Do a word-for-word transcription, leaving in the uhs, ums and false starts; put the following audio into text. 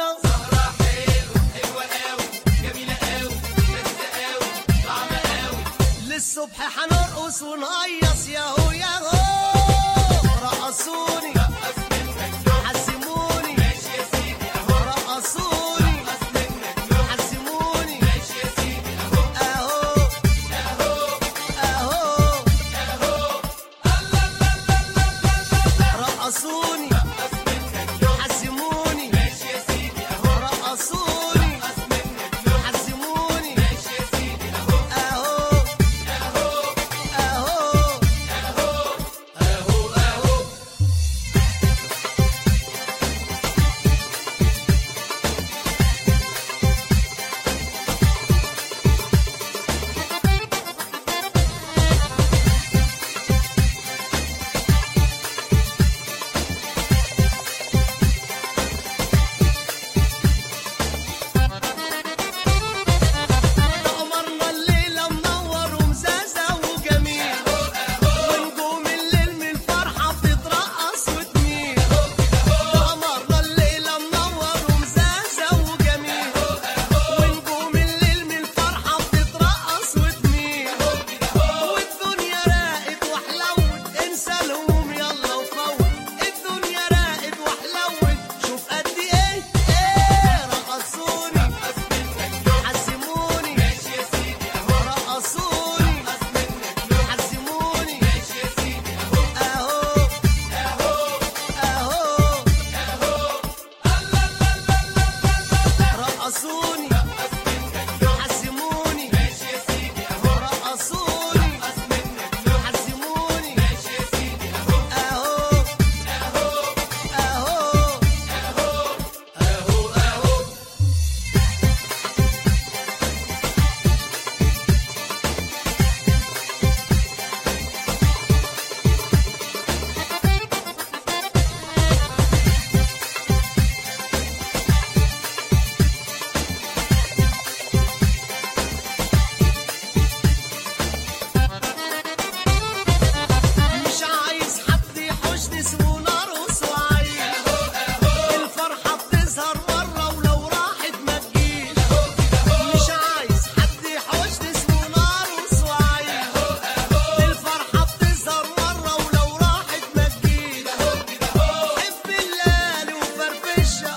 سهرة حلوة حلوة قوي جميلة قوي لذيذة قوي طعمة قوي للصبح هنرقص ونهيص ياهو ياهو رقصوني حزموني ماشي يا سيدي اهو رقصوني رقص منك له حزموني ماشي يا سيدي اهو اهو اهو اهو اهو الله الله الله الله الله رقصوني رقص منك له حزموني ماشي يا سيدي اهو رقصوني رقص منك له حزموني ماشي يا سيدي اهو اهو اهو اهو اهو اهو اهو قمرنا الليلة منور ومزازة وجميل ونجوم الليل من الفرحة بتترقص وتميل قمرنا الليلة منور ومزازة وجميل ونجوم الليل من الفرحة بتترقص وتميل والدنيا راقت وحلوت انسى الهموم يلا وفوت الدنيا راقت وحلوت شوف قد ايه ايه رقصوني حزموني ماشي يا سيدي اهو رقصوني رقص منك له حزموني ماشي يا سيدي اهو اهو اهو اهو اهو الله الله الله الله الله رقصوني رقص منك له حزموني ماشي يا سيدي اهو رقصوني رقص منك له حزموني ماشي يا سيدي اهو اهو اهو اهو اهو اهو اهو مش عايز حد يحوشني اسمه نرقص وعيش الفرحة بتظهر مرة ولو راحت ما تجيش مش عايز حد يحوشني اسمه نرقص وعيش الفرحة بتظهر مرة ولو راحت ما تجيش حب الليالي وفرفشها